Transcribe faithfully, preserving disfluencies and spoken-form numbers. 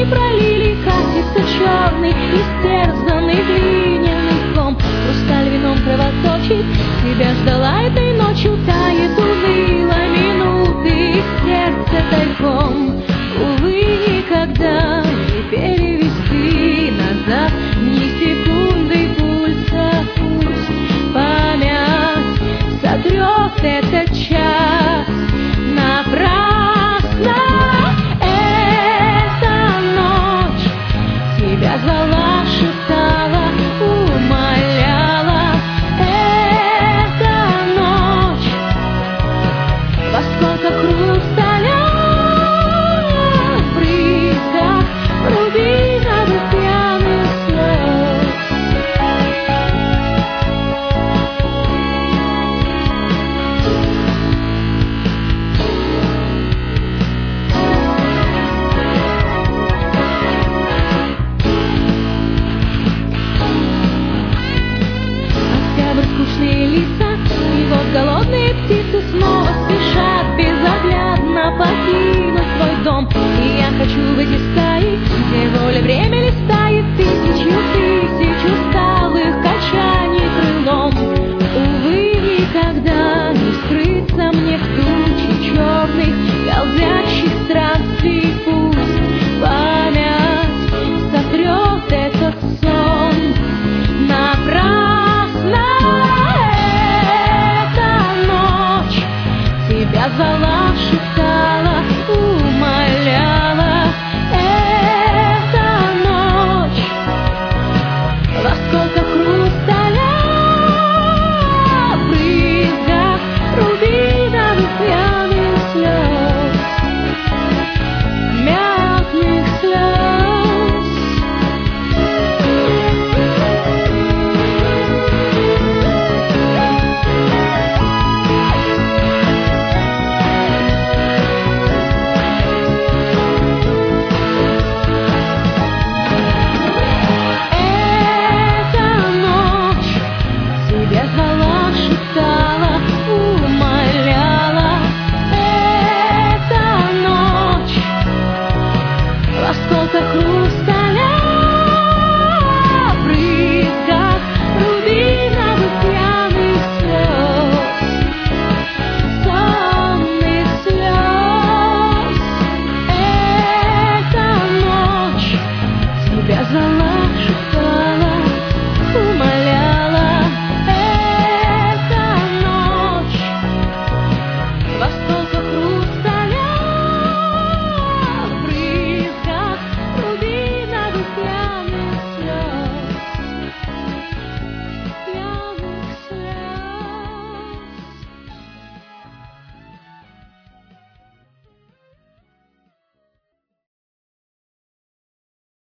не пролили, катится черный, истерзанный глиняный ком. Хрусталь вином кровоточит, тебя ждала этой ночью, тает уныло минуты в сердце тайком. Увы, никогда не перевести назад ни секунды пульса. Пусть память сотрет этот час напрасно. Эта ночь тебя звала, шептала, умоляла. Эта ночь в осколках хрусталя, в брызгах рубиновых пьяных слез. Октябрь, скучные лица, и вот голодные птицы снова спешат безоглядно покинуть свой дом. И я хочу в эти стаи, где воля время листает тысячу, тысячу